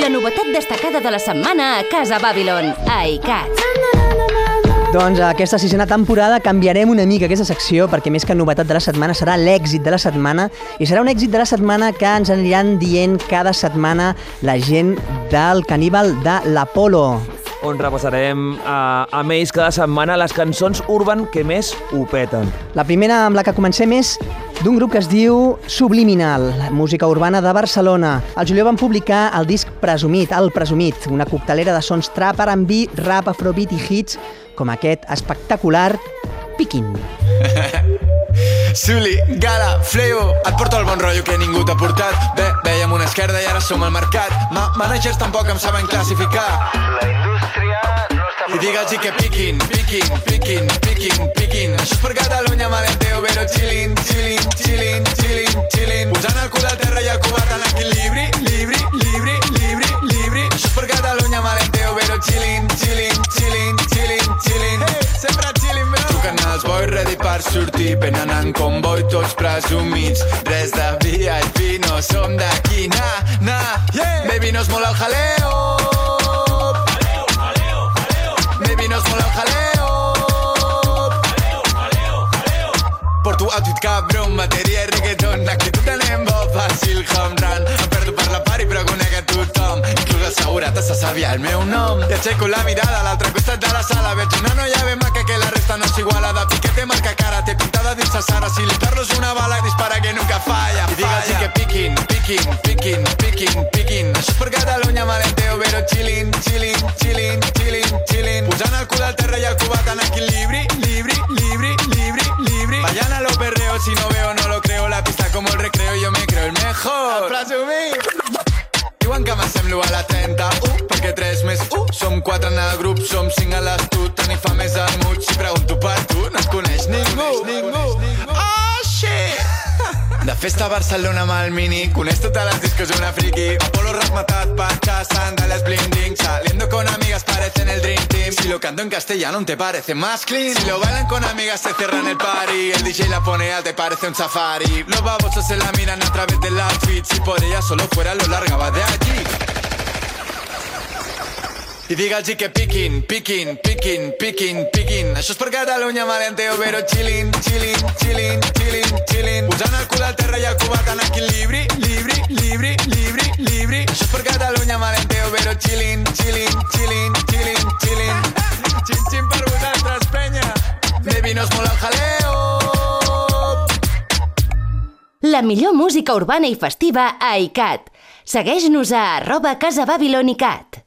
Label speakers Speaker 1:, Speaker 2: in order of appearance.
Speaker 1: la novetat destacada de la setmana a Casa Babylon, iCat.
Speaker 2: Doncs aquesta sisena temporada canviarem una mica aquesta secció perquè més que novetat de la setmana serà l'èxit de la setmana i serà un èxit de la setmana que ens aniran dient cada setmana la gent del Caníbal de l'Apolo.
Speaker 3: On repassarem amb ells cada setmana les cançons urban que més ho peten.
Speaker 2: La primera amb la que comencem és d'un grup que es diu Subliminal, música urbana de Barcelona. Al juliol van publicar el disc Presumit, El Presumit, una coctelera de sons trap, R&B, rap, afrobeat i hits com aquest espectacular Piquin.
Speaker 4: Suli, Gala, Fleo, et porto el bon rotllo que ningú t'ha portat. Bé, vèiem una esquerda i ara som al mercat. Managers tampoc em saben classificar.
Speaker 5: La indústria no està...
Speaker 4: I digue'ls que piquin, piquin, piquin, piquin, piquin. Això és per Catalunya, malenteo, però chillin, chillin, chillin, chillin, chillin. Posant el cul a terra i el cubat en equilibri, libri, libri, libri, libri. Això és per Catalunya, malenteo, però chillin, chillin, chillin, chillin, chillin. Hey, sempre chillin, bro. Truquen els boys ready per sortir, venen en comboi tots presumits. Res de VIP, no som d'aquí, na, yeah. Baby, no es mola el jaleo. Baby, no es mola el jaleo. Porto outfit cabrón, bateria i reggaeton. Actitud anem bo, fàcil, home run. Em perdo per la party però conec a tothom. Inclús el segurat se sabia el meu nom. I aixeco la mirada a l'altre costat de la sala. Veig una noia ben maca que la resta no és igual. De piquete marca cara, té pintada dins la Sara. Si li parlo és una bala, dispara que nunca falla. I digue'ls que piquin, piquin, piquin, piquin, piquin. Això és per Catalunya, malenteo, però chillin, chillin, chillin, chillin, chillin. Posant el cul al terra i el cubat en equilibri, libri, libri, libri, libri. Vayan a lo perreo, si no veo no lo creo. La pista como el recreo, yo me creo el mejor. Diuen que m'assemblo a la 31, perquè 3 més 1 som 4 en el grup, som 5 a l'estut. Tant hi fa més el mood, si pregunto per tu no et coneix ningú. Oh shit! De festa a Barcelona amb el mini, coneix totes les discos una friki. Apolo rasmatat, pacha, sandalias, bling bling. Saliendo con amigas parecen el dream team. Si lo canto en castellano te parece más clean. Si lo bailan con amigas se cierran el party. El DJ la pone alta y parece un safari. Los babosos se la miran a través del outfit. Si por ella solo fuera lo largaba de allí. I digue'ls que piquin, piquin, piquin, piquin, piquin. Això és per Catalunya, malenteo, però chillin, chillin, chillin, chillin, chillin. Posant el cul al terra i el cubat en equilibri, libri, libri, libri, libri. Això és per Catalunya, malenteo, però chillin, chillin, chillin, chillin, chillin. Xin, xin per vosaltres, penya. Baby, no es mola el jaleo.
Speaker 1: La millor música urbana i festiva a iCat. Segueix-nos a @CasaBabylonICat.